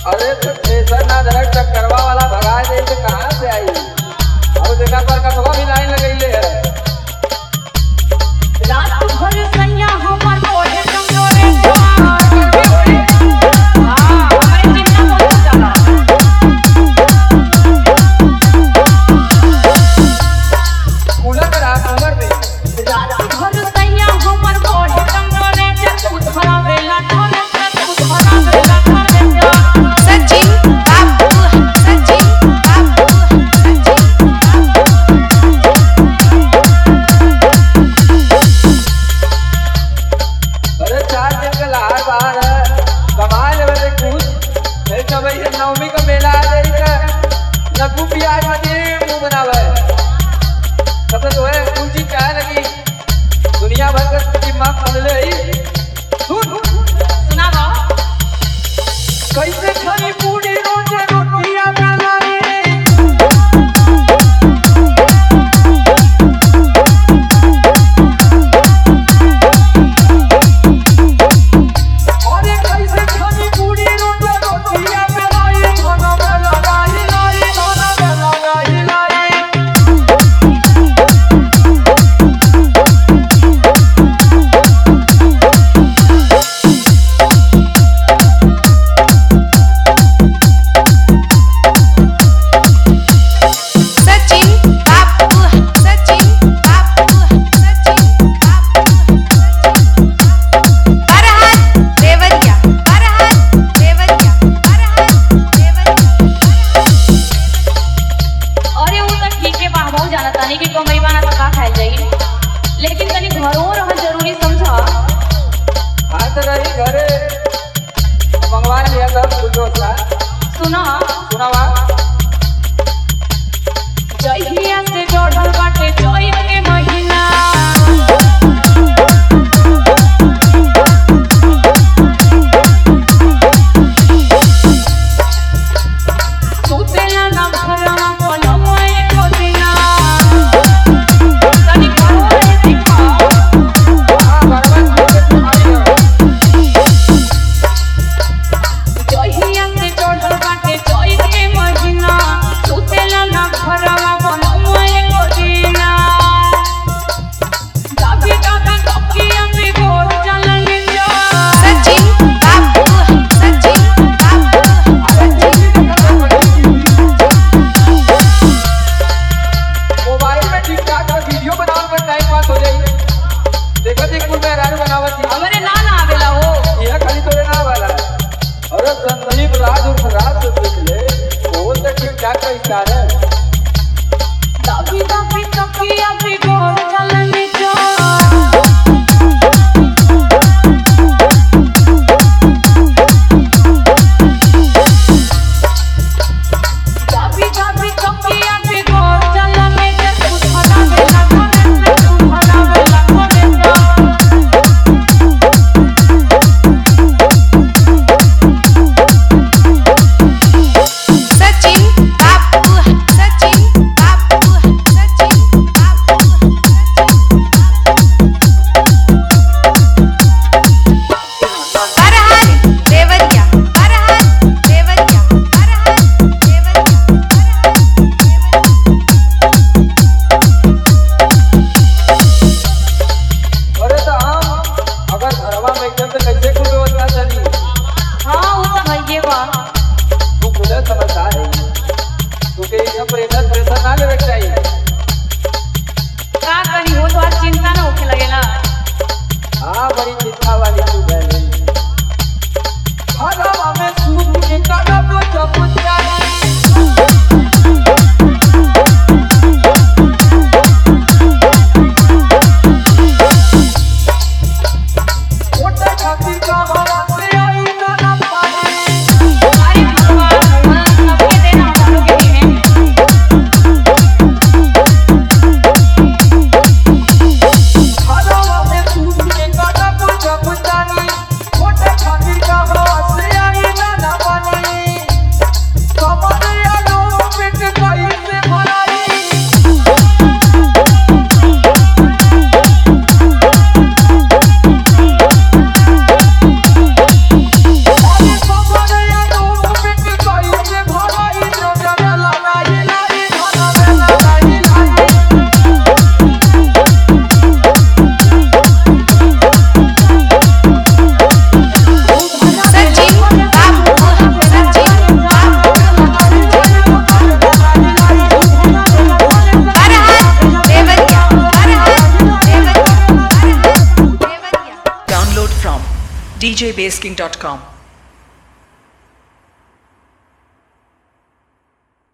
अरे तो स्टेशन ना रह टक्करवा वाला भगा दे तो कहां से आई। अब देखा पर कटवा भी लाइन लगइले है। रात भर सैया हमर कोहे कमजोरे हमारे चिंता मत जाला। कूलर करा कूलर में रात भर सैया हमर कोहे कमजोरे तू धरा बेला ढोले तू धरा बेला ढोले। सचिन बाबू सचिन बाबू सचिन अरे 4 दिन का लहार बाहर है कमा लेवे कुछ नहीं तो भाई नवमी का मेला आ जाई का लघु प्याज मजे मुंह बनावे सब तो है कुछ चीज चाहे लगी दुनिया भर का दिमाग बदले ही सुना बा कैसे खानी पूरी रोजे रोटियां बनाई। अरे कैसे खानी पूरी रोजे रोटियां बनाई खाना बनाई लाई खाना बनाई लाई। सचिन बाबू सचिन बाबू सचिन बाबू फरहाद देवरिया फरहाद देवरिया फरहाद देवरिया। अरे वो तो ठीक है बा बहुत जाना तानी कि कमई बाना तो का खाइल जाई लेकिन तनी घरों रह जरूरी समझा। हाथ रही घरे मंगवा लिया सब कुछ सा सुना सुनावा जहिया से जोड़ल बाटे चैत के महीना सुतेला ना घरवा कोलमो एको दिना तनी घरों रह दिखा। जहिया से जोड़ल बाटे चैत के महीना सुतेला ना घरवा कोलमो एको दिना दाबी दाबी तकिया पे गोर चलन जा। सचिन बाबू सचिन बाबू मोबाइल में टिकटॉक पर वीडियो बनावन पर टाइम पास हो जाई। देखो देख कुल में रानू बनावत थी हमरे ना ना आवेला हो यह खाली तोरे ना वाला अरे संदीप राज और राज से सीख ले वो तो टिकटॉक का स्टार है। दाबी दाबी तकिया पे गोर चलन जा। दाबी दाबी तकिया पे गोर चलन जा। तू धरा बेला ढोले तू धरा बेला ढोले। सचिन बाबू djbaseking.com.